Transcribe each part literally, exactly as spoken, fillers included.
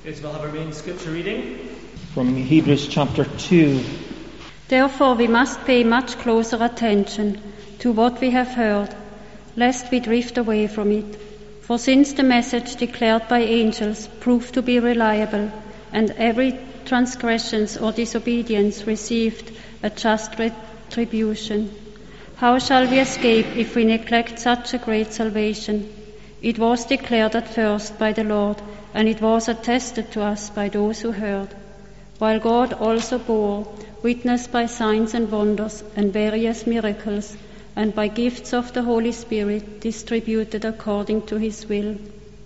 Yes, we'll have our main scripture reading from Hebrews chapter two. Therefore we must pay much closer attention to what we have heard, lest we drift away from it. For since the message declared by angels proved to be reliable, and every transgression or disobedience received a just retribution, how shall we escape if we neglect such a great salvation? It was declared at first by the Lord, and it was attested to us by those who heard, while God also bore witness by signs and wonders and various miracles, and by gifts of the Holy Spirit distributed according to his will.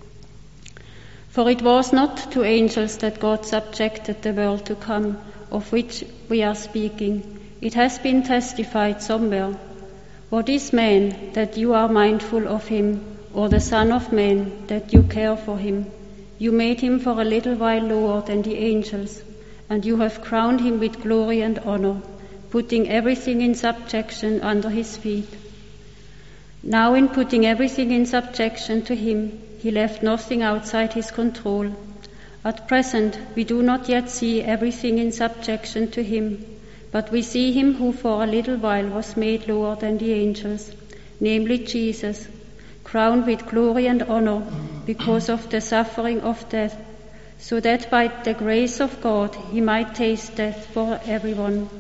For it was not to angels that God subjected the world to come, of which we are speaking. It has been testified somewhere. What is man that you are mindful of him, or the Son of Man that you care for him? You made him for a little while lower than the angels, and you have crowned him with glory and honor, putting everything in subjection under his feet. Now in putting everything in subjection to him, he left nothing outside his control. At present we do not yet see everything in subjection to him, but we see him who for a little while was made lower than the angels, namely Jesus, crowned with glory and honor because of the suffering of death, so that by the grace of God he might taste death for everyone.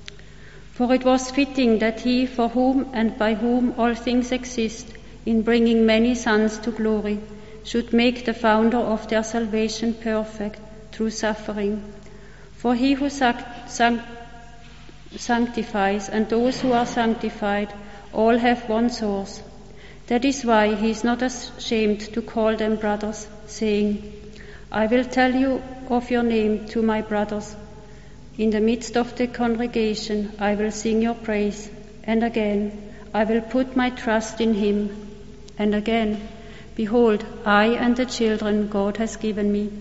For it was fitting that he, for whom and by whom all things exist, in bringing many sons to glory, should make the founder of their salvation perfect through suffering. For he who sanct- sanct- sanctifies and those who are sanctified all have one source. That is why he is not ashamed to call them brothers, saying, I will tell you of your name to my brothers. In the midst of the congregation I will sing your praise. And again, I will put my trust in him. And again, behold, I and the children God has given me.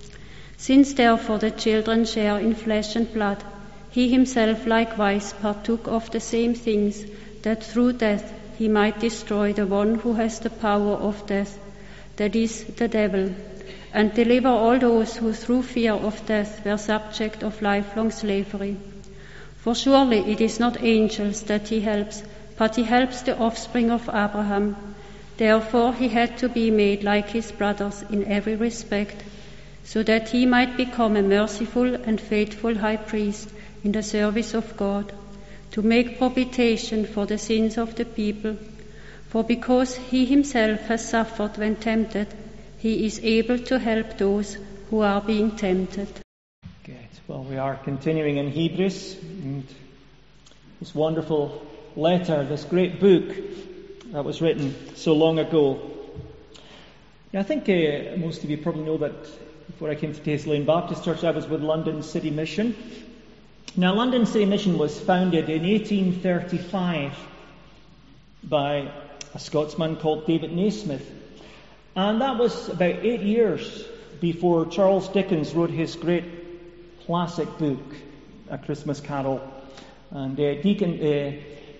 Since therefore the children share in flesh and blood, he himself likewise partook of the same things, that through death he might destroy the one who has the power of death, that is, the devil, and deliver all those who through fear of death were subject of lifelong slavery. For surely it is not angels that he helps, but he helps the offspring of Abraham. Therefore he had to be made like his brothers in every respect, so that he might become a merciful and faithful high priest in the service of God, to make propitiation for the sins of the people. For because he himself has suffered when tempted, he is able to help those who are being tempted. Good. Well, we are continuing in Hebrews, and this wonderful letter, this great book that was written so long ago. Yeah, I think uh, most of you probably know that before I came to Taste Lane Baptist Church, I was with London City Mission. Now, London City Mission was founded in eighteen thirty-five by a Scotsman called David Naismith. And that was about eight years before Charles Dickens wrote his great classic book, A Christmas Carol. And uh, Deacon, uh,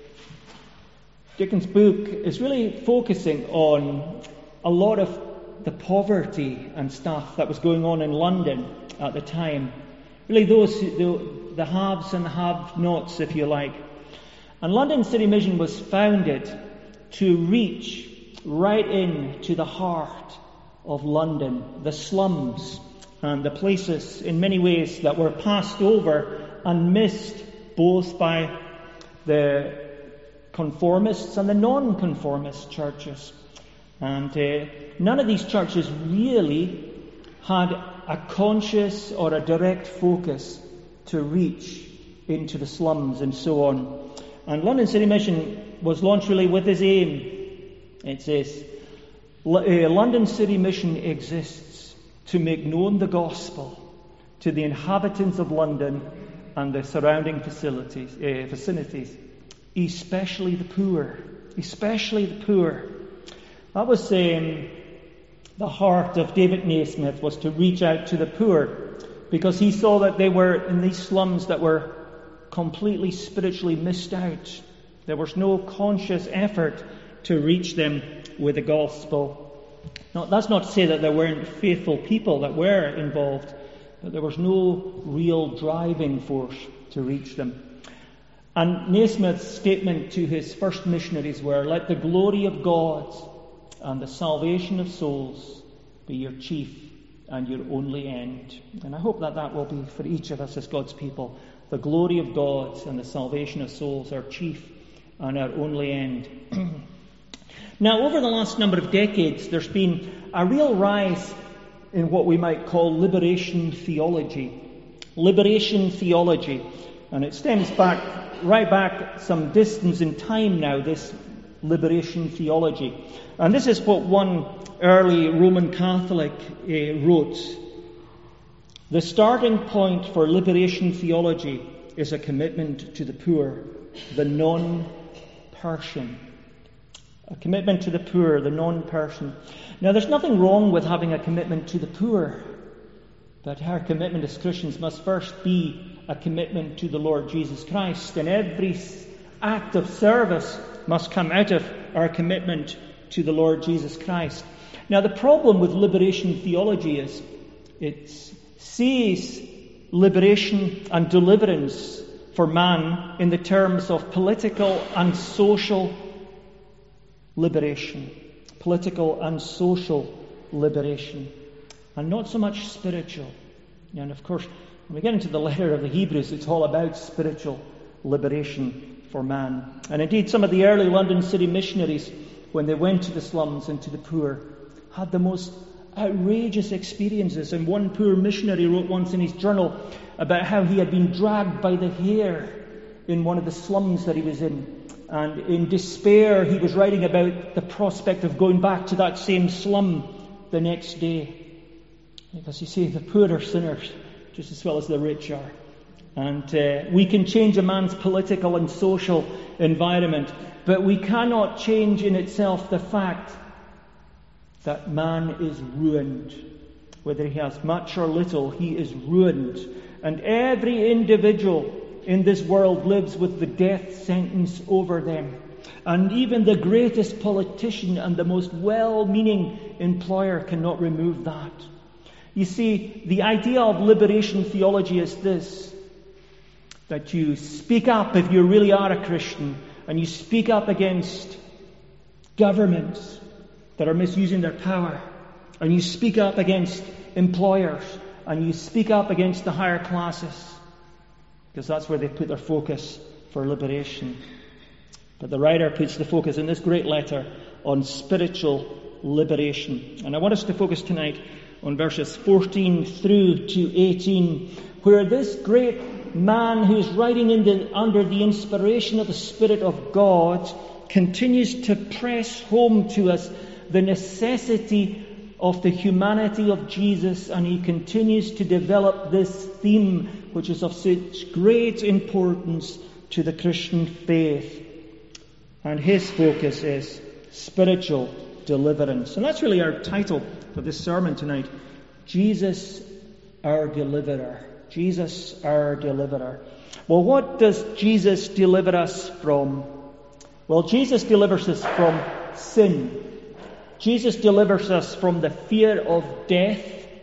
Dickens' book is really focusing on a lot of the poverty and stuff that was going on in London at the time. Really those, the, the haves and the have-nots, if you like. And London City Mission was founded to reach right in to the heart of London, the slums and the places in many ways that were passed over and missed both by the conformists and the non-conformist churches. And uh, none of these churches really had a conscious or a direct focus to reach into the slums and so on. And London City Mission was launched really with this aim. It says, London City Mission exists to make known the gospel to the inhabitants of London and the surrounding facilities, uh, vicinities, especially the poor, especially the poor. That was um, the heart of David Naismith, was to reach out to the poor, because he saw that they were in these slums that were completely spiritually missed out. There was no conscious effort to reach them with the gospel. Now, that's not to say that there weren't faithful people that were involved, but there was no real driving force to reach them. And Naismith's statement to his first missionaries were, "Let the glory of God and the salvation of souls be your chief and your only end." And I hope that that will be for each of us as God's people. The glory of God and the salvation of souls, our chief and our only end. Now, over the last number of decades, there's been a real rise in what we might call liberation theology. Liberation theology. And it stems back, right back some distance in time now, this liberation theology. And this is what one early Roman Catholic uh, wrote. "The starting point for liberation theology is a commitment to the poor, the non-person." A commitment to the poor, the non-person. Now, there's nothing wrong with having a commitment to the poor, but our commitment as Christians must first be a commitment to the Lord Jesus Christ, and every act of service must come out of our commitment to the Lord Jesus Christ. Now, the problem with liberation theology is it sees liberation and deliverance for man in the terms of political and social liberation. Political and social liberation. And not so much spiritual. And of course, when we get into the letter of the Hebrews, it's all about spiritual liberation for man. And indeed, some of the early London city missionaries, when they went to the slums and to the poor, had the most outrageous experiences. And one poor missionary wrote once in his journal about how he had been dragged by the hair in one of the slums that he was in. And in despair, he was writing about the prospect of going back to that same slum the next day. Because you see, the poor are sinners just as well as the rich are. And uh, we can change a man's political and social environment, but we cannot change in itself the fact that man is ruined. Whether he has much or little, he is ruined. And every individual in this world lives with the death sentence over them. And even the greatest politician and the most well-meaning employer cannot remove that. You see, the idea of liberation theology is this, that you speak up if you really are a Christian, and you speak up against governments that are misusing their power, and you speak up against employers, and you speak up against the higher classes, because that's where they put their focus for liberation. But the writer puts the focus in this great letter on spiritual liberation. And I want us to focus tonight on verses fourteen through to eighteen, where this great man who is writing in the, under the inspiration of the Spirit of God continues to press home to us the necessity of the humanity of Jesus, and he continues to develop this theme which is of such great importance to the Christian faith. And his focus is spiritual deliverance. And that's really our title for this sermon tonight. Jesus, our deliverer. Jesus, our deliverer. Well, what does Jesus deliver us from? Well, Jesus delivers us from sin. Jesus delivers us from the fear of death,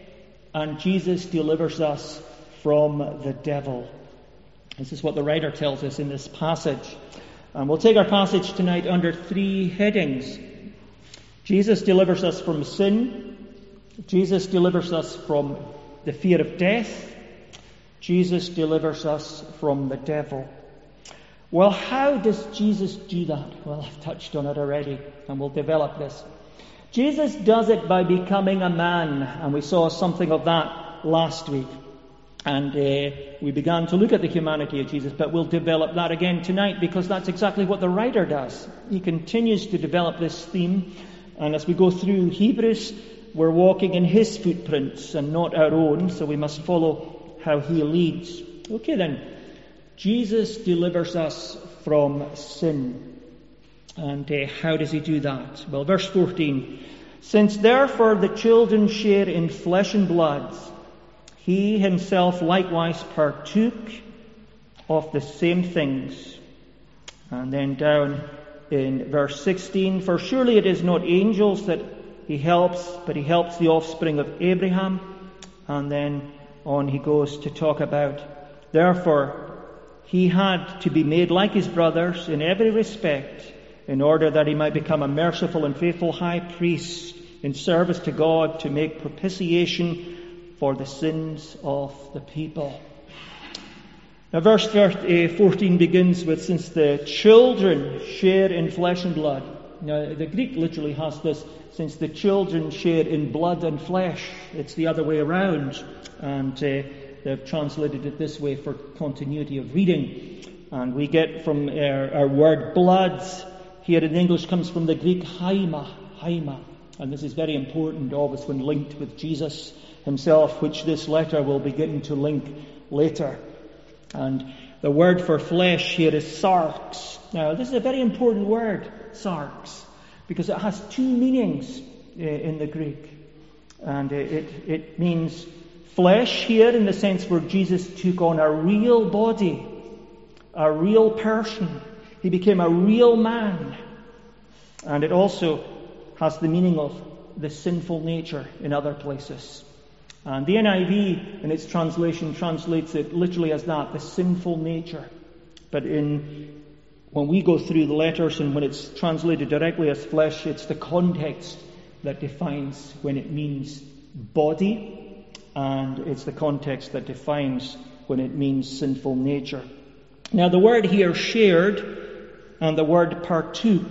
and Jesus delivers us from the devil. This is what the writer tells us in this passage. And we'll take our passage tonight under three headings. Jesus delivers us from sin. Jesus delivers us from the fear of death. Jesus delivers us from the devil. Well, how does Jesus do that? Well, I've touched on it already, and we'll develop this. Jesus does it by becoming a man, and we saw something of that last week. And uh, we began to look at the humanity of Jesus, but we'll develop that again tonight, because that's exactly what the writer does. He continues to develop this theme, and as we go through Hebrews, we're walking in his footprints and not our own, so we must follow how he leads. Okay then, Jesus delivers us from sin. And uh, how does he do that? Well, verse fourteen. Since therefore the children share in flesh and blood, he himself likewise partook of the same things. And then down in verse sixteen, for surely it is not angels that he helps, but he helps the offspring of Abraham. And then on he goes to talk about, therefore, he had to be made like his brothers in every respect, in order that he might become a merciful and faithful high priest in service to God, to make propitiation for the sins of the people. Now verse fourteen begins with, since the children share in flesh and blood. Now the Greek literally has this, since the children share in blood and flesh. It's the other way around. And uh, they've translated it this way for continuity of reading. And we get from our, our word blood here in English comes from the Greek haima, haima. And this is very important always when linked with Jesus himself, which this letter will begin to link later. And the word for flesh here is sarx. Now, this is a very important word, sarx, because it has two meanings uh, in the Greek. And uh, it, it means flesh here in the sense where Jesus took on a real body, a real person. He became a real man. And it also has the meaning of the sinful nature in other places. And the N I V, in its translation, translates it literally as that, the sinful nature. But in when we go through the letters and when it's translated directly as flesh, it's the context that defines when it means body, and it's the context that defines when it means sinful nature. Now the word here, shared, and the word partook,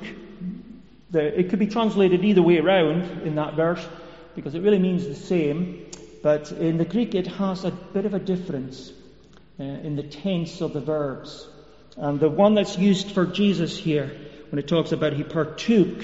the, it could be translated either way around in that verse, because it really means the same. But in the Greek, it has a bit of a difference uh, in the tense of the verbs. And the one that's used for Jesus here, when it talks about he partook,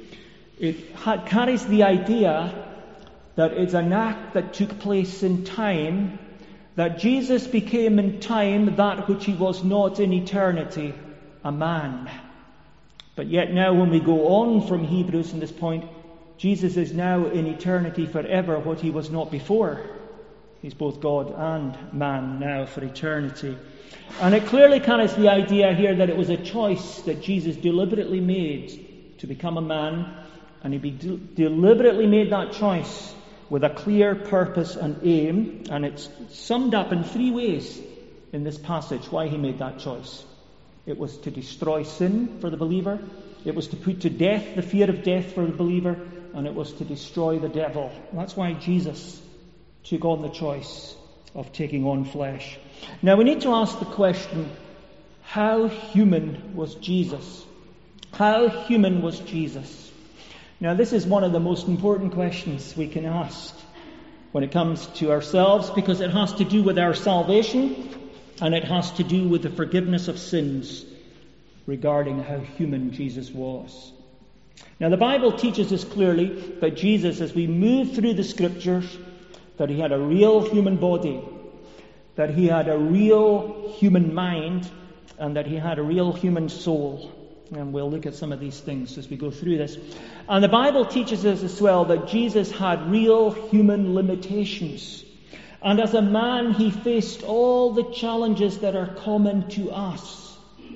it ha- carries the idea that it's an act that took place in time, that Jesus became in time that which he was not in eternity, a man. But yet now when we go on from Hebrews in this point, Jesus is now in eternity forever what he was not before. He's both God and man now for eternity. And it clearly carries the idea here that it was a choice that Jesus deliberately made to become a man, and he be de- deliberately made that choice with a clear purpose and aim, and it's summed up in three ways in this passage why he made that choice. It was to destroy sin for the believer, it was to put to death the fear of death for the believer, and it was to destroy the devil. That's why Jesus took on the choice of taking on flesh. Now we need to ask the question, how human was Jesus? How human was Jesus? Now this is one of the most important questions we can ask when it comes to ourselves, because it has to do with our salvation and it has to do with the forgiveness of sins regarding how human Jesus was. Now the Bible teaches us clearly that Jesus, as we move through the scriptures, that he had a real human body, that he had a real human mind, and that he had a real human soul. And we'll look at some of these things as we go through this. And the Bible teaches us as well that Jesus had real human limitations. And as a man, he faced all the challenges that are common to us.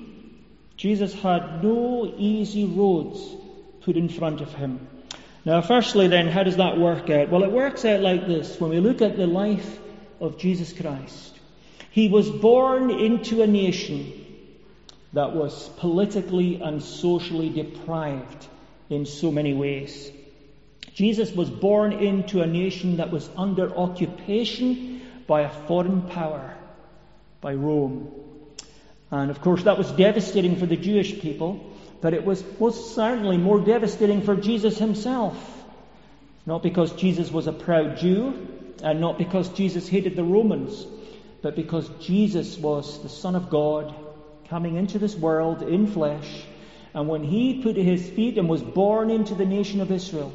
Jesus had no easy roads put in front of him. Now, firstly then, how does that work out? Well, it works out like this. When we look at the life of Jesus Christ, he was born into a nation that was politically and socially deprived in so many ways. Jesus was born into a nation that was under occupation by a foreign power, by Rome. And of course that was devastating for the Jewish people, but it was most certainly more devastating for Jesus himself. Not because Jesus was a proud Jew, and not because Jesus hated the Romans, but because Jesus was the Son of God coming into this world in flesh. And when he put his feet and was born into the nation of Israel,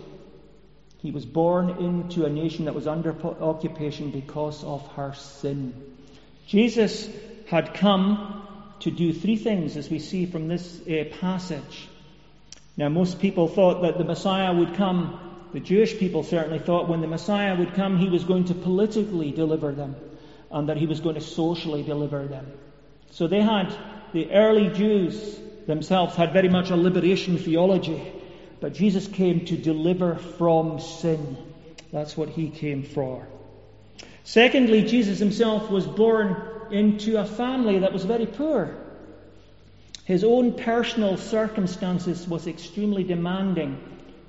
he was born into a nation that was under occupation because of her sin. Jesus had come to do three things, as we see from this uh, passage. Now, most people thought that the Messiah would come, the Jewish people certainly thought when the Messiah would come, he was going to politically deliver them, and that he was going to socially deliver them. So they had, the early Jews themselves had very much a liberation theology, But Jesus came to deliver from sin. That's what he came for. Secondly, Jesus himself was born into a family that was very poor. His own personal circumstances was extremely demanding.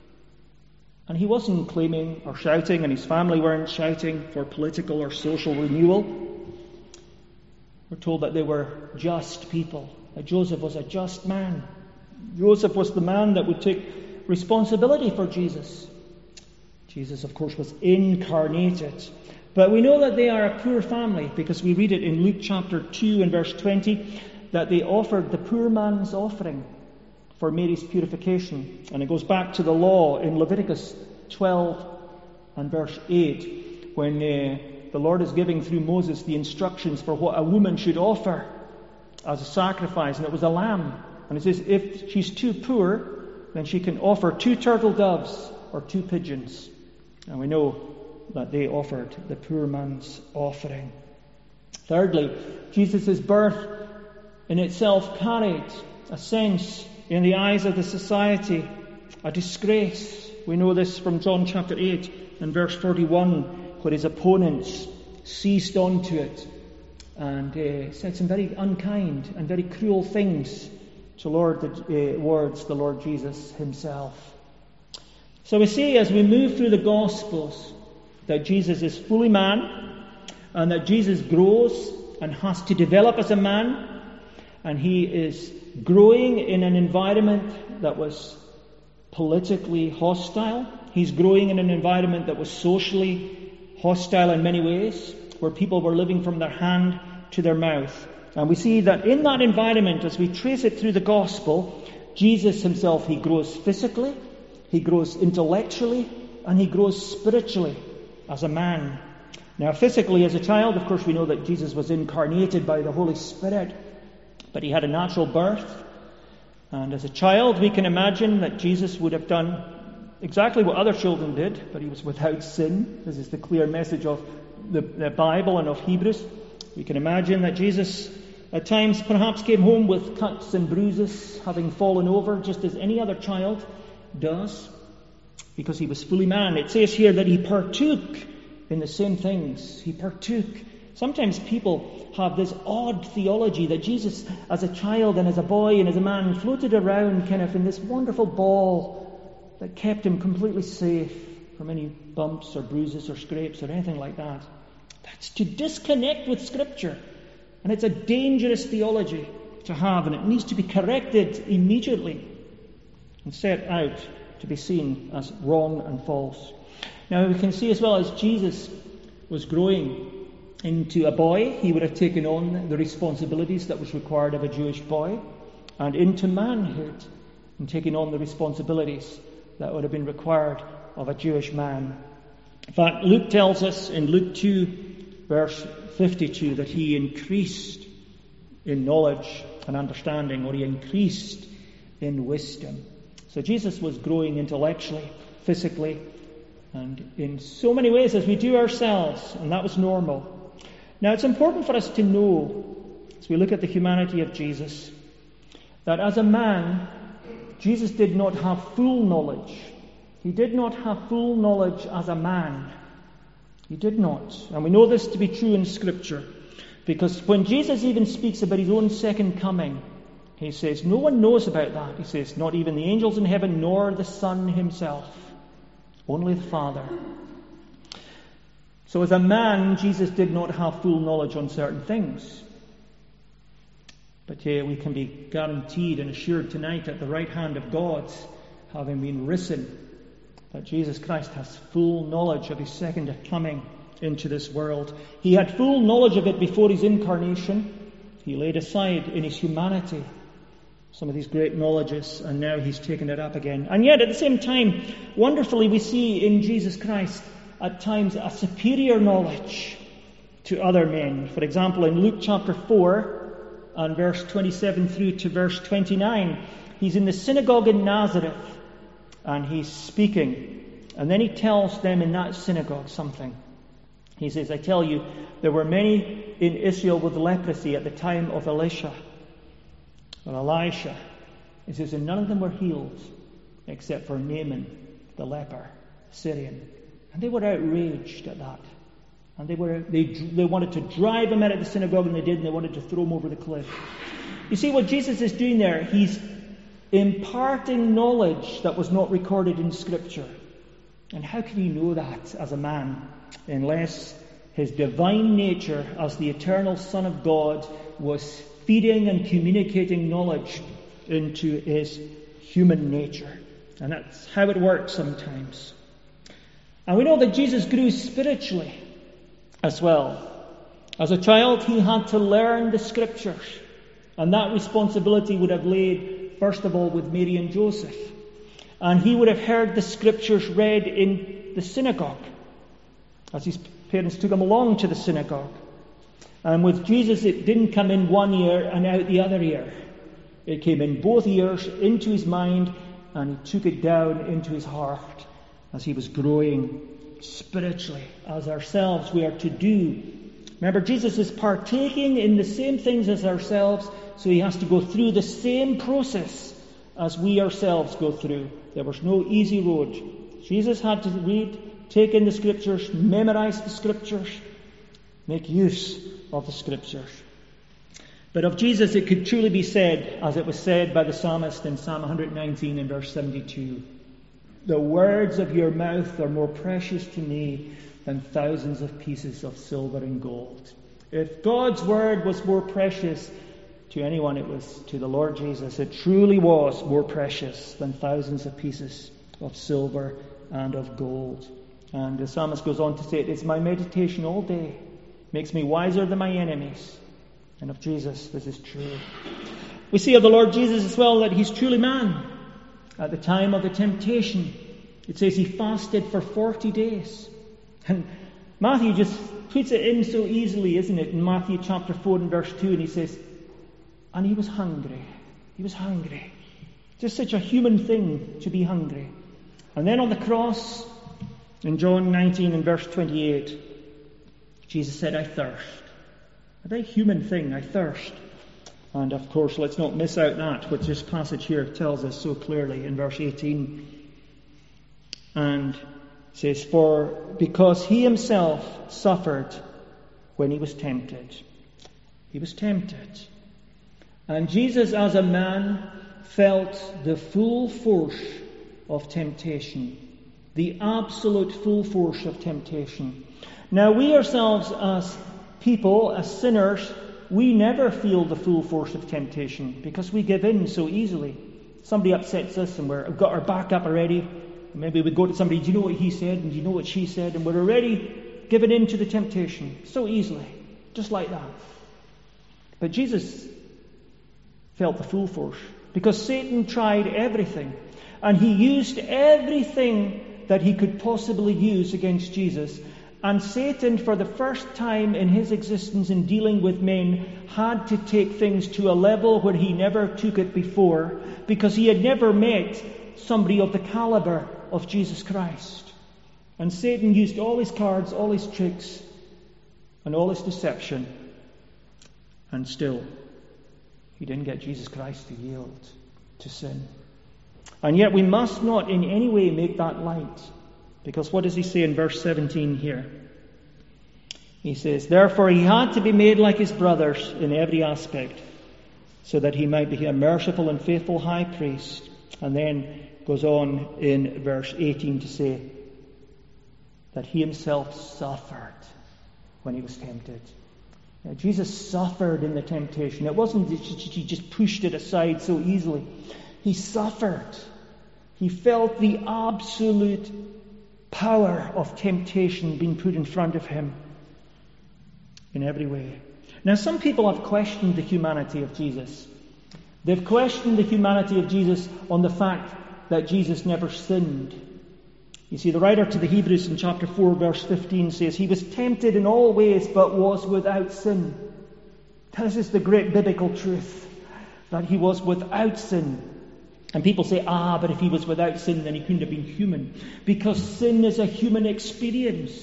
And he wasn't claiming or shouting, and his family weren't shouting for political or social renewal. We're told that they were just people, that Joseph was a just man. Joseph was the man that would take responsibility for Jesus. Jesus, of course, was incarnated. But we know that they are a poor family because we read it in Luke chapter two and verse twenty that they offered the poor man's offering for Mary's purification. And it goes back to the law in Leviticus twelve and verse eight when uh, the Lord is giving through Moses the instructions for what a woman should offer as a sacrifice. And it was a lamb. And it says if she's too poor, then she can offer two turtle doves or two pigeons. And we know that they offered the poor man's offering. Thirdly, Jesus' birth in itself carried a sense in the eyes of the society, a disgrace. We know this from John chapter eight and verse forty-one, where his opponents seized onto it and uh, said some very unkind and very cruel things toward the, uh, words the Lord Jesus himself. So we see as we move through the Gospels that Jesus is fully man and that Jesus grows and has to develop as a man, and he is growing in an environment that was politically hostile. He's growing in an environment that was socially hostile in many ways, where people were living from their hand to their mouth. And we see that in that environment, as we trace it through the Gospel, Jesus himself, he grows physically, he grows intellectually, and he grows spiritually as a man. Now, physically, as a child, of course, we know that Jesus was incarnated by the Holy Spirit, but he had a natural birth. And as a child, we can imagine that Jesus would have done exactly what other children did, but he was without sin. This is the clear message of the, the Bible and of Hebrews. We can imagine that Jesus at times perhaps came home with cuts and bruises, having fallen over just as any other child does, because he was fully man. It says here that he partook in the same things. He partook. Sometimes people have this odd theology that Jesus, as a child and as a boy and as a man, floated around kind of in this wonderful ball that kept him completely safe from any bumps or bruises or scrapes or anything like that. That's to disconnect with Scripture. And it's a dangerous theology to have, and it needs to be corrected immediately and set out to be seen as wrong and false. Now we can see as well as Jesus was growing into a boy, he would have taken on the responsibilities that was required of a Jewish boy, and into manhood, and taking on the responsibilities that would have been required of a Jewish man. In fact, Luke tells us in Luke two, verse fifty-two, that he increased in knowledge and understanding, or he increased in wisdom. So Jesus was growing intellectually, physically, and in so many ways as we do ourselves, and that was normal. Now it's important for us to know, as we look at the humanity of Jesus, that as a man, Jesus did not have full knowledge. He did not have full knowledge as a man. He did not. And we know this to be true in Scripture, because when Jesus even speaks about his own second coming, he says, no one knows about that. He says, not even the angels in heaven, nor the Son himself. Only the Father. So as a man, Jesus did not have full knowledge on certain things. But uh, we can be guaranteed and assured tonight at the right hand of God, having been risen, that Jesus Christ has full knowledge of his second coming into this world. He had full knowledge of it before his incarnation. He laid aside in his humanity some of these great knowledges, and now he's taken it up again. And yet at the same time, wonderfully, we see in Jesus Christ at times a superior knowledge to other men. For example, in Luke chapter four and verse twenty-seven through to verse twenty-nine, he's in the synagogue in Nazareth and he's speaking. And then he tells them in that synagogue something. He says, I tell you, there were many in Israel with leprosy at the time of Elisha or Elisha. He says, and none of them were healed, except for Naaman, the leper, Syrian. And they were outraged at that. And they were they they wanted to drive him out of the synagogue, and they did, and they wanted to throw him over the cliff. You see what Jesus is doing there? He's imparting knowledge that was not recorded in Scripture. And how could he know that as a man, unless his divine nature as the eternal Son of God was feeding and communicating knowledge into his human nature? And that's how it works sometimes. And we know that Jesus grew spiritually as well. As a child, he had to learn the Scriptures. And that responsibility would have laid, first of all, with Mary and Joseph. And he would have heard the Scriptures read in the synagogue, as his parents took him along to the synagogue. And with Jesus, it didn't come in one ear and out the other ear. It came in both ears, into his mind, and he took it down into his heart as he was growing spiritually. As ourselves, we are to do. Remember, Jesus is partaking in the same things as ourselves, so he has to go through the same process as we ourselves go through. There was no easy road. Jesus had to read, take in the Scriptures, memorize the Scriptures, make use of the Scriptures. But of Jesus it could truly be said, as it was said by the psalmist in Psalm one nineteen and verse seventy-two, "The words of your mouth are more precious to me than thousands of pieces of silver and gold." If God's word was more precious to anyone, it was to the Lord Jesus. It truly was more precious than thousands of pieces of silver and of gold. And the psalmist goes on to say, "It's my meditation all day, makes me wiser than my enemies." And of Jesus, this is true. We see of the Lord Jesus as well that he's truly man. At the time of the temptation, it says he fasted for forty days. And Matthew just puts it in so easily, isn't it? In Matthew chapter four and verse two, and he says, and he was hungry. He was hungry. Just such a human thing to be hungry. And then on the cross, in John nineteen and verse twenty-eight, Jesus said, "I thirst." A very human thing, I thirst. And of course, let's not miss out that, which this passage here tells us so clearly in verse eighteen. And it says, "For because he himself suffered when he was tempted." He was tempted. And Jesus, as a man, felt the full force of temptation. The absolute full force of temptation. Now, we ourselves as people, as sinners, we never feel the full force of temptation because we give in so easily. Somebody upsets us and we're, we've got our back up already. Maybe we go to somebody, "Do you know what he said? And do you know what she said?" And we're already given in to the temptation so easily, just like that. But Jesus felt the full force because Satan tried everything. And he used everything that he could possibly use against Jesus. And Satan, for the first time in his existence in dealing with men, had to take things to a level where he never took it before, because he had never met somebody of the caliber of Jesus Christ. And Satan used all his cards, all his tricks, and all his deception. And still, he didn't get Jesus Christ to yield to sin. And yet we must not in any way make that light. Because what does he say in verse seventeen here? He says, "Therefore he had to be made like his brothers in every aspect, so that he might be a merciful and faithful high priest." And then goes on in verse eighteen to say that he himself suffered when he was tempted. Now, Jesus suffered in the temptation. It wasn't that he just pushed it aside so easily. He suffered. He felt the absolute power of temptation being put in front of him in every way. Now, some people have questioned the humanity of Jesus. They've questioned the humanity of Jesus on the fact that Jesus never sinned. You see, the writer to the Hebrews in chapter four, verse fifteen says, "He was tempted in all ways, but was without sin." This is the great biblical truth, that he was without sin. And people say, ah, but if he was without sin, then he couldn't have been human. Because sin is a human experience.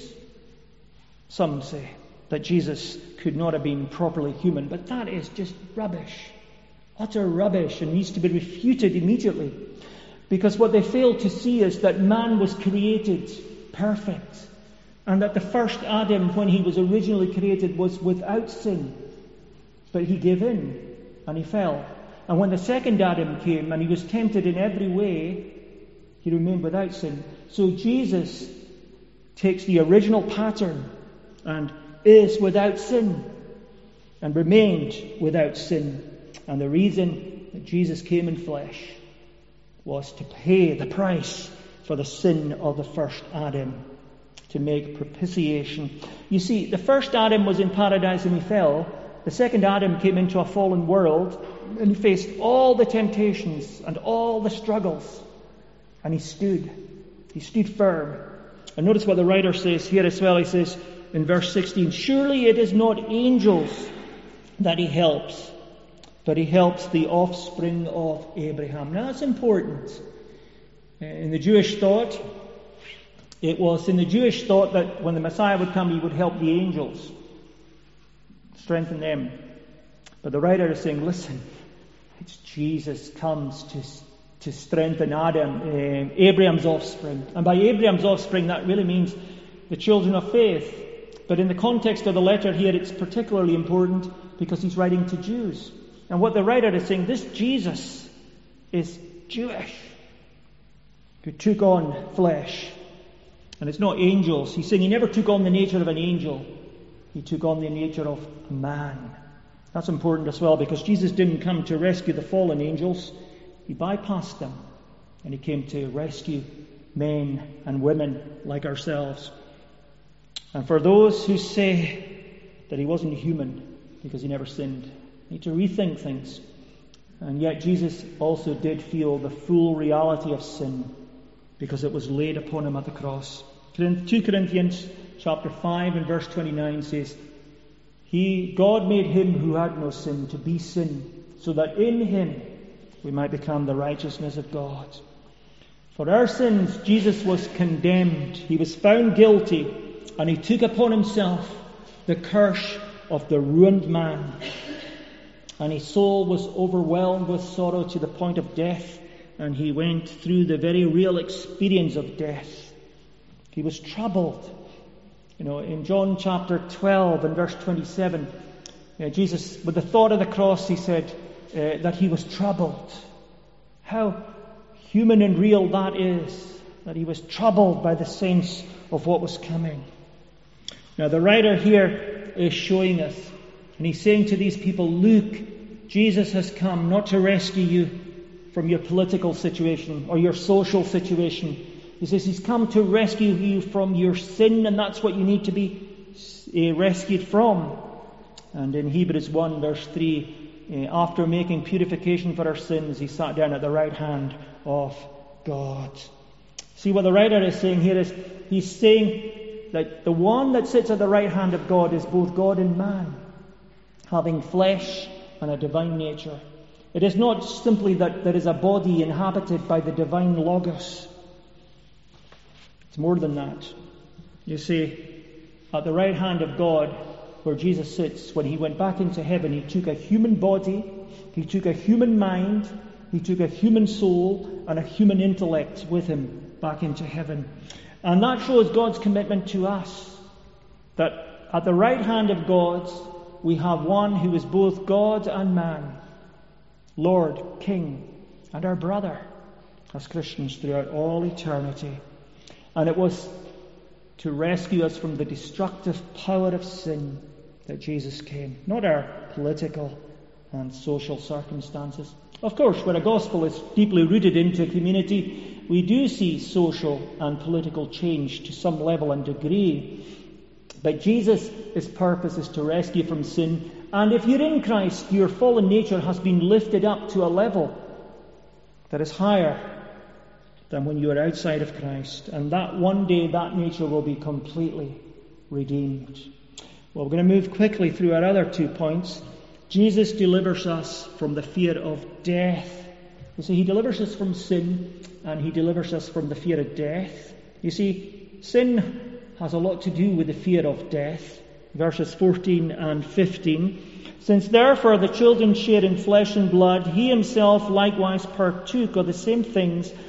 Some say that Jesus could not have been properly human, but that is just rubbish. Utter rubbish, and needs to be refuted immediately. Because what they fail to see is that man was created perfect, and that the first Adam, when he was originally created, was without sin. But he gave in, and he fell. And when the second Adam came, and he was tempted in every way, he remained without sin. So Jesus takes the original pattern and is without sin, and remained without sin. And the reason that Jesus came in flesh was to pay the price for the sin of the first Adam, to make propitiation. You see, the first Adam was in paradise and he fell. The second Adam came into a fallen world and he faced all the temptations and all the struggles. And he stood. He stood firm. And notice what the writer says here as well. He says in verse sixteen, surely it is not angels that he helps, but he helps the offspring of Abraham. Now that's important. In the Jewish thought, it was in the Jewish thought that when the Messiah would come, he would help the angels, strengthen them. But the writer is saying, listen, it's Jesus comes to, to strengthen Adam, uh, Abraham's offspring. And by Abraham's offspring, that really means the children of faith. But in the context of the letter here, it's particularly important because he's writing to Jews. And what the writer is saying, this Jesus is Jewish, who took on flesh. And it's not angels. He's saying he never took on the nature of an angel. He took on the nature of a man. That's important as well, because Jesus didn't come to rescue the fallen angels. He bypassed them. And he came to rescue men and women like ourselves. And for those who say that he wasn't human because he never sinned, need to rethink things. And yet Jesus also did feel the full reality of sin because it was laid upon him at the cross. Second Corinthians chapter five and verse twenty-nine says, He, God made him who had no sin to be sin, so that in him we might become the righteousness of God. For our sins Jesus was condemned. He was found guilty, and he took upon himself the curse of the ruined man. And his soul was overwhelmed with sorrow to the point of death, and he went through the very real experience of death. He was troubled. You know, in John chapter twelve and verse twenty-seven, uh, Jesus, with the thought of the cross, he said uh, that he was troubled. How human and real that is, that he was troubled by the sense of what was coming. Now the writer here is showing us, and he's saying to these people, look, Jesus has come not to rescue you from your political situation or your social situation. He says he's come to rescue you from your sin, and that's what you need to be uh, rescued from. And in Hebrews one verse three, uh, after making purification for our sins, he sat down at the right hand of God. See, what the writer is saying here is, he's saying that the one that sits at the right hand of God is both God and man, having flesh and a divine nature. It is not simply that there is a body inhabited by the divine Logos. It's more than that. You see, at the right hand of God, where Jesus sits, when he went back into heaven, he took a human body, he took a human mind, he took a human soul and a human intellect with him back into heaven. And that shows God's commitment to us, that at the right hand of God, we have one who is both God and man, Lord, King, and our brother, as Christians throughout all eternity. And it was to rescue us from the destructive power of sin that Jesus came, not our political and social circumstances. Of course, when a gospel is deeply rooted into a community, we do see social and political change to some level and degree. But Jesus, his purpose is to rescue from sin. And if you're in Christ, your fallen nature has been lifted up to a level that is higher than when you are outside of Christ. And that one day, that nature will be completely redeemed. Well, we're going to move quickly through our other two points. Jesus delivers us from the fear of death. You see, he delivers us from sin, and he delivers us from the fear of death. You see, sin has a lot to do with the fear of death. Verses fourteen and fifteen. Since therefore the children share in flesh and blood, he himself likewise partook of the same things,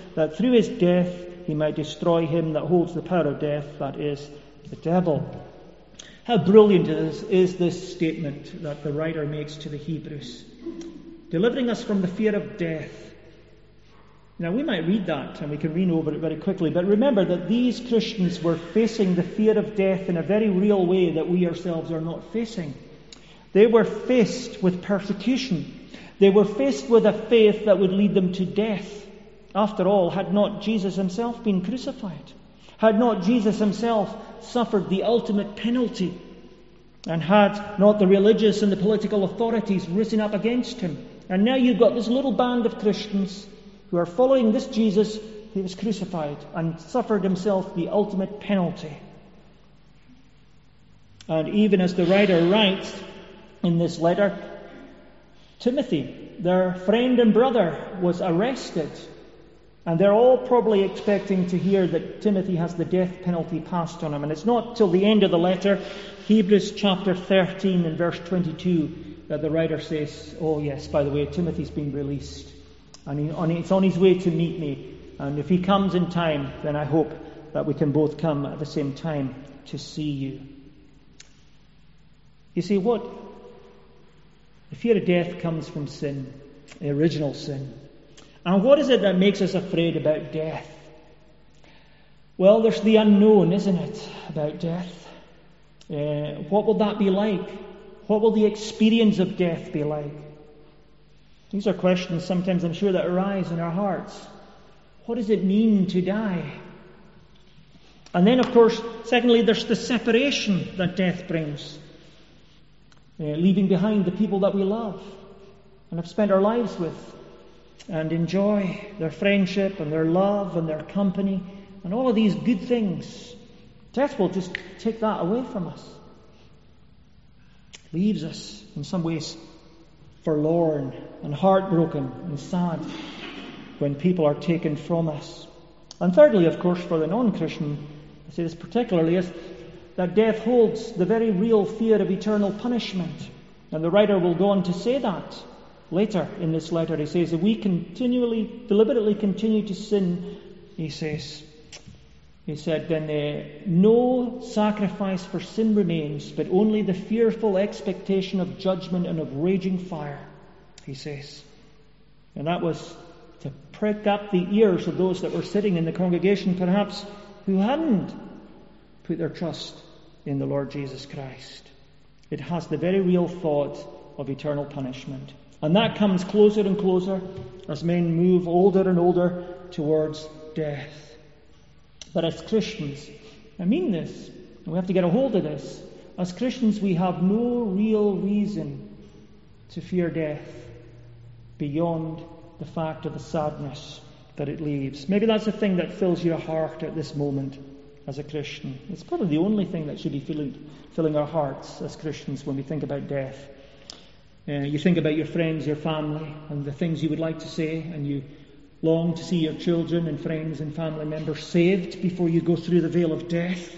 that through his death he might destroy him that holds the power of death, that is, the devil. How brilliant is, is this statement that the writer makes to the Hebrews, delivering us from the fear of death. Now, we might read that and we can read over it very quickly, but remember that these Christians were facing the fear of death in a very real way that we ourselves are not facing. They were faced with persecution. They were faced with a faith that would lead them to death. After all, had not Jesus himself been crucified? Had not Jesus himself suffered the ultimate penalty? And had not the religious and the political authorities risen up against him? And now you've got this little band of Christians who are following this Jesus who was crucified and suffered himself the ultimate penalty. And even as the writer writes in this letter, Timothy, their friend and brother, was arrested. And they're all probably expecting to hear that Timothy has the death penalty passed on him. And it's not till the end of the letter, Hebrews chapter thirteen and verse twenty-two, that the writer says, oh yes, by the way, Timothy's been released. And he, on, he's on his way to meet me. And if he comes in time, then I hope that we can both come at the same time to see you. You see, what? The fear of death comes from sin, the original sin. And what is it that makes us afraid about death? Well, there's the unknown, isn't it, about death? Uh, what will that be like? What will the experience of death be like? These are questions sometimes I'm sure that arise in our hearts. What does it mean to die? And then, of course, secondly, there's the separation that death brings. Uh, leaving behind the people that we love and have spent our lives with, and enjoy their friendship and their love and their company and all of these good things. Death will just take that away from us. Leaves us in some ways forlorn and heartbroken and sad when people are taken from us. And thirdly, of course, for the non-Christian, I say this particularly, is that death holds the very real fear of eternal punishment. And the writer will go on to say that later in this letter. He says, if we continually, deliberately continue to sin, he says, he said, then uh, no sacrifice for sin remains, but only the fearful expectation of judgment and of raging fire, he says. And that was to prick up the ears of those that were sitting in the congregation, perhaps, who hadn't put their trust in the Lord Jesus Christ. It has the very real thought of eternal punishment. And that comes closer and closer as men move older and older towards death. But as Christians, I mean this, and we have to get a hold of this, as Christians we have no real reason to fear death beyond the fact of the sadness that it leaves. Maybe that's the thing that fills your heart at this moment as a Christian. It's probably the only thing that should be filling, filling our hearts as Christians when we think about death. Uh, you think about your friends, your family, and the things you would like to say, and you long to see your children and friends and family members saved before you go through the veil of death.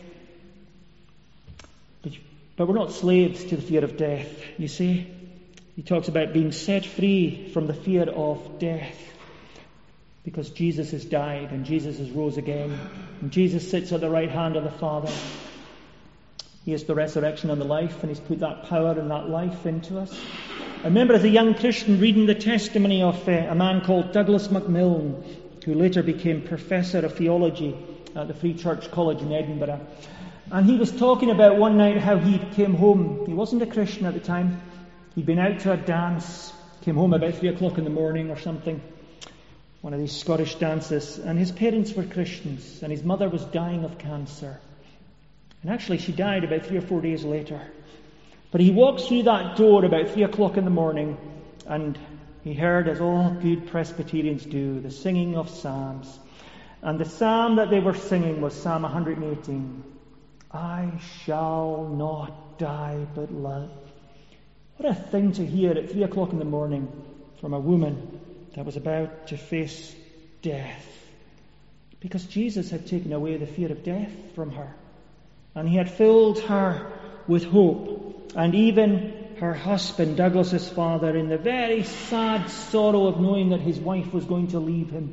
But, but we're not slaves to the fear of death, you see. He talks about being set free from the fear of death because Jesus has died and Jesus has rose again. And Jesus sits at the right hand of the Father. He is the resurrection and the life, and He's put that power and that life into us. I remember as a young Christian reading the testimony of uh, a man called Douglas Macmillan, who later became Professor of Theology at the Free Church College in Edinburgh. And he was talking about one night how he came home. He wasn't a Christian at the time. He'd been out to a dance, came home about three o'clock in the morning or something, one of these Scottish dances, and his parents were Christians, and his mother was dying of cancer. And actually she died about three or four days later. But he walked through that door about three o'clock in the morning, and he heard, as all good Presbyterians do, the singing of psalms. And the psalm that they were singing was Psalm one hundred eighteen. I shall not die but live. What a thing to hear at three o'clock in the morning from a woman that was about to face death. Because Jesus had taken away the fear of death from her. And He had filled her with hope. And even her husband, Douglas's father, in the very sad sorrow of knowing that his wife was going to leave him,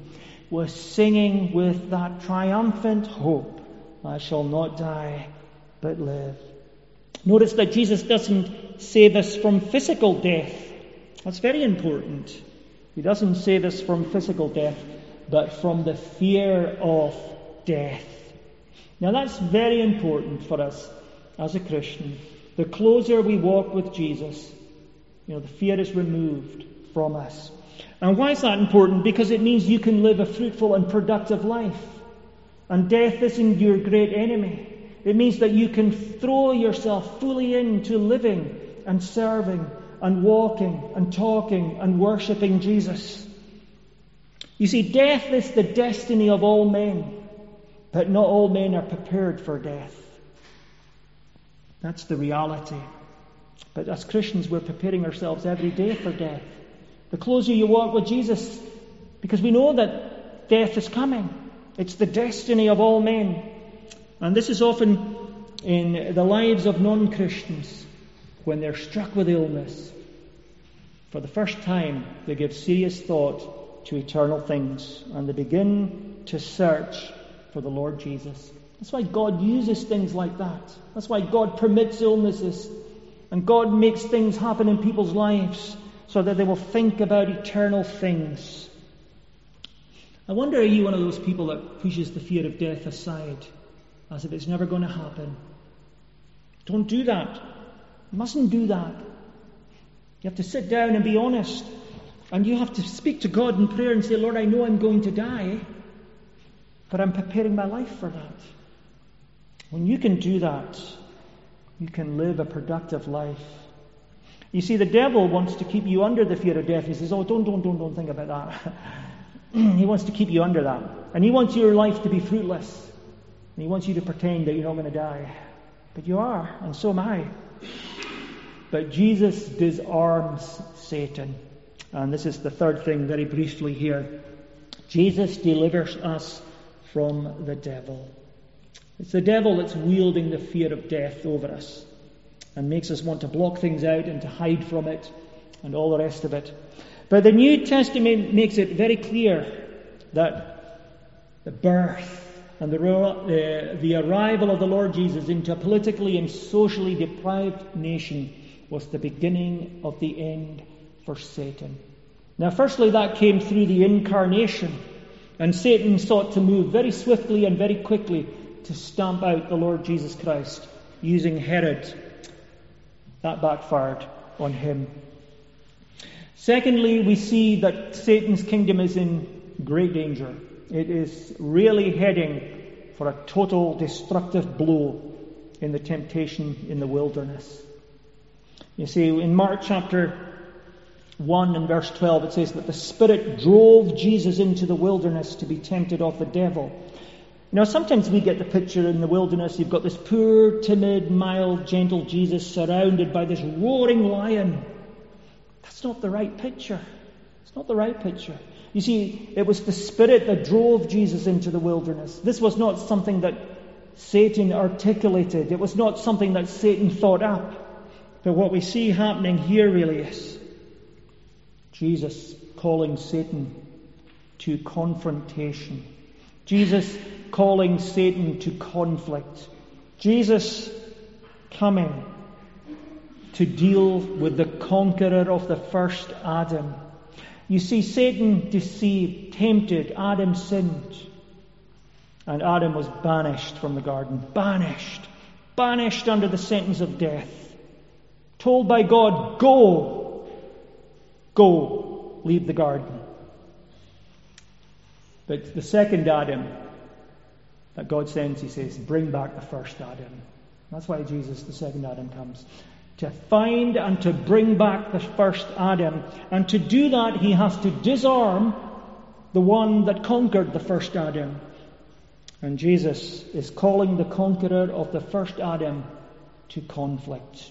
was singing with that triumphant hope, I shall not die, but live. Notice that Jesus doesn't save us from physical death. That's very important. He doesn't save us from physical death, but from the fear of death. Now that's very important for us as a Christian. The closer we walk with Jesus, you know, the fear is removed from us. And why is that important? Because it means you can live a fruitful and productive life. And death isn't your great enemy. It means that you can throw yourself fully into living and serving and walking and talking and worshipping Jesus. You see, death is the destiny of all men, but not all men are prepared for death. That's the reality. But as Christians, we're preparing ourselves every day for death. The closer you walk with Jesus, because we know that death is coming. It's the destiny of all men. And this is often in the lives of non-Christians when they're struck with illness. For the first time, they give serious thought to eternal things and they begin to search for the Lord Jesus. That's why God uses things like that. That's why God permits illnesses and God makes things happen in people's lives so that they will think about eternal things. I wonder, are you one of those people that pushes the fear of death aside as if it's never going to happen? Don't do that. You mustn't do that. You have to sit down and be honest. And you have to speak to God in prayer and say, Lord, I know I'm going to die, but I'm preparing my life for that. When you can do that, you can live a productive life. You see, the devil wants to keep you under the fear of death. He says, oh, don't, don't, don't, don't think about that. He wants to keep you under that. And he wants your life to be fruitless. And he wants you to pretend that you're not going to die. But you are, and so am I. But Jesus disarms Satan. And this is the third thing very briefly here. Jesus delivers us from the devil. It's the devil that's wielding the fear of death over us and makes us want to block things out and to hide from it and all the rest of it. But the New Testament makes it very clear that the birth and the, uh, the arrival of the Lord Jesus into a politically and socially deprived nation was the beginning of the end for Satan. Now, firstly, that came through the incarnation, and Satan sought to move very swiftly and very quickly to stamp out the Lord Jesus Christ using Herod. That backfired on him. Secondly, we see that Satan's kingdom is in great danger. It is really heading for a total destructive blow in the temptation in the wilderness. You see, in Mark chapter one and verse twelve, it says that the Spirit drove Jesus into the wilderness to be tempted of the devil. You know, sometimes we get the picture in the wilderness, you've got this poor, timid, mild, gentle Jesus surrounded by this roaring lion. That's not the right picture. It's not the right picture. You see, it was the Spirit that drove Jesus into the wilderness. This was not something that Satan articulated. It was not something that Satan thought up. But what we see happening here really is Jesus calling Satan to confrontation. Jesus calling Satan to conflict. Jesus coming to deal with the conqueror of the first Adam. You see, Satan deceived, tempted, Adam sinned. And Adam was banished from the garden. Banished. Banished under the sentence of death. Told by God, go. Go. Leave the garden. But the second Adam that God sends, he says, bring back the first Adam. That's why Jesus, the second Adam, comes. To find and to bring back the first Adam. And to do that, he has to disarm the one that conquered the first Adam. And Jesus is calling the conqueror of the first Adam to conflict.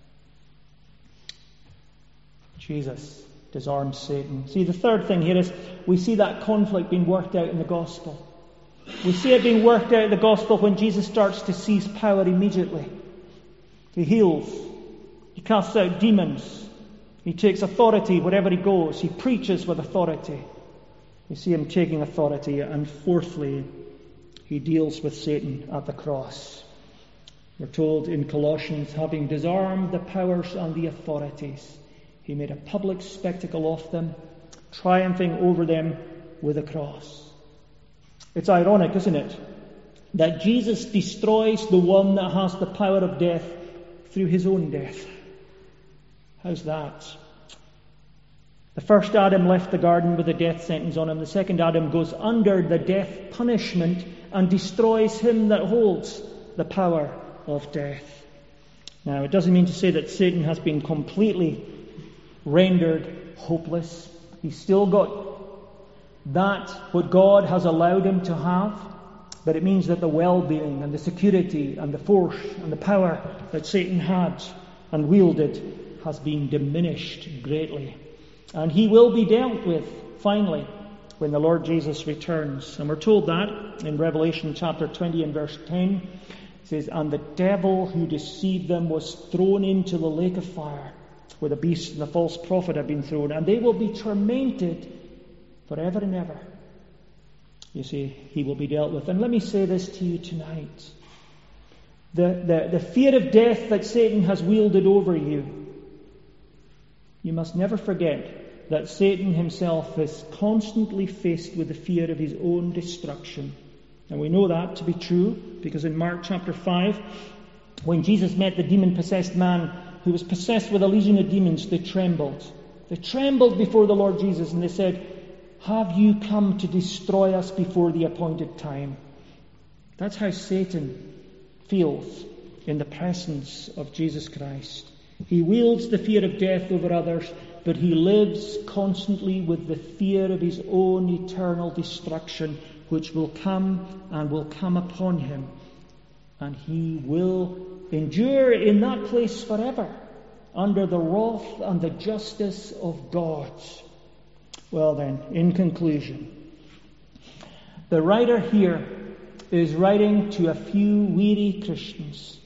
Jesus disarms Satan. See, the third thing here is we see that conflict being worked out in the gospel. We see it being worked out in the gospel when Jesus starts to seize power immediately. He heals. He casts out demons. He takes authority wherever he goes. He preaches with authority. We see him taking authority. And fourthly, he deals with Satan at the cross. We're told in Colossians, having disarmed the powers and the authorities, he made a public spectacle of them, triumphing over them with a cross. It's ironic, isn't it, that Jesus destroys the one that has the power of death through his own death. How's that? The first Adam left the garden with a death sentence on him. The second Adam goes under the death punishment and destroys him that holds the power of death. Now, it doesn't mean to say that Satan has been completely rendered hopeless. He's still got that, what God has allowed him to have, but it means that the well-being and the security and the force and the power that Satan had and wielded has been diminished greatly. And he will be dealt with, finally, when the Lord Jesus returns. And we're told that in Revelation chapter twenty and verse ten. It says, and the devil who deceived them was thrown into the lake of fire, where the beast and the false prophet have been thrown, and they will be tormented forever and ever. You see, he will be dealt with. And let me say this to you tonight. The, the, the fear of death that Satan has wielded over you, you must never forget that Satan himself is constantly faced with the fear of his own destruction. And we know that to be true because in Mark chapter five, when Jesus met the demon-possessed man who was possessed with a legion of demons, they trembled. They trembled before the Lord Jesus and they said, have you come to destroy us before the appointed time? That's how Satan feels in the presence of Jesus Christ. He wields the fear of death over others, but he lives constantly with the fear of his own eternal destruction, which will come and will come upon him. And he will endure in that place forever, under the wrath and the justice of God. Well then, in conclusion, the writer here is writing to a few weary Christians.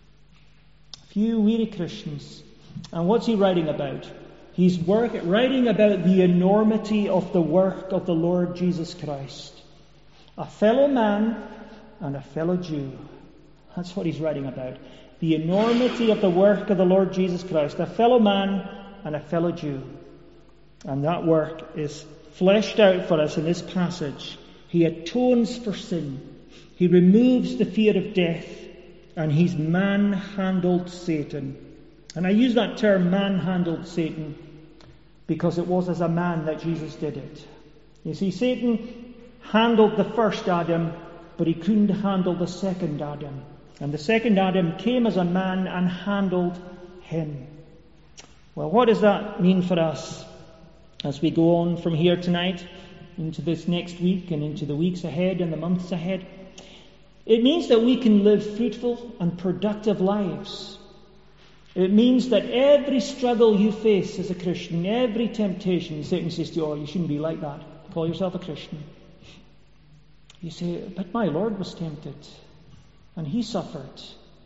A few weary Christians. And what's he writing about? He's work, writing about the enormity of the work of the Lord Jesus Christ. A fellow man and a fellow Jew. That's what he's writing about. The enormity of the work of the Lord Jesus Christ. A fellow man and a fellow Jew. And that work is fleshed out for us in this passage. He atones for sin. He removes the fear of death. And he's manhandled Satan. And I use that term, manhandled Satan, because it was as a man that Jesus did it. You see, Satan handled the first Adam, but he couldn't handle the second Adam. And the second Adam came as a man and handled him. Well, what does that mean for us as we go on from here tonight into this next week and into the weeks ahead and the months ahead? It means that we can live fruitful and productive lives. It means that every struggle you face as a Christian, every temptation, Satan says to you, oh, you shouldn't be like that. Call yourself a Christian. You say, but my Lord was tempted, and he suffered,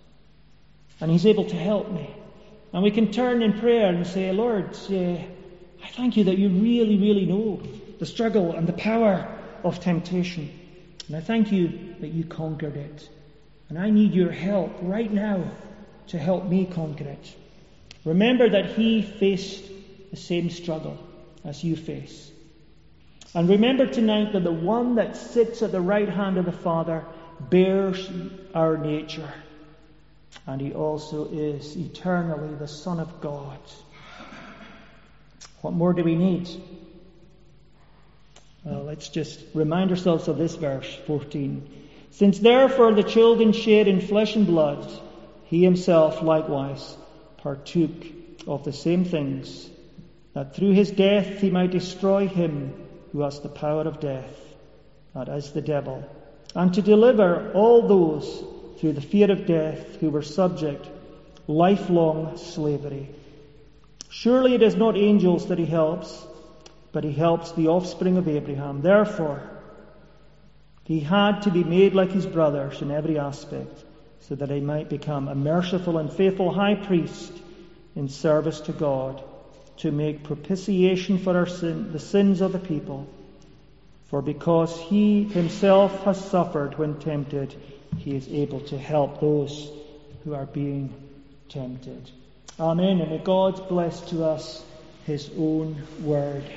and he's able to help me. And we can turn in prayer and say, Lord, uh, I thank you that you really, really know the struggle and the power of temptation. And I thank you that you conquered it. And I need your help right now to help me conquer it. Remember that he faced the same struggle as you face. And remember tonight that the one that sits at the right hand of the Father bears our nature. And he also is eternally the Son of God. What more do we need? Well, let's just remind ourselves of this verse, fourteen. Since therefore the children share in flesh and blood, he himself likewise partook of the same things, that through his death he might destroy him who has the power of death, that is the devil, and to deliver all those through the fear of death who were subject lifelong slavery. Surely it is not angels that he helps, but he helps the offspring of Abraham. Therefore, he had to be made like his brothers in every aspect, so that he might become a merciful and faithful high priest in service to God, to make propitiation for our sin, the sins of the people. For because he himself has suffered when tempted, he is able to help those who are being tempted. Amen. And may God bless to us his own word.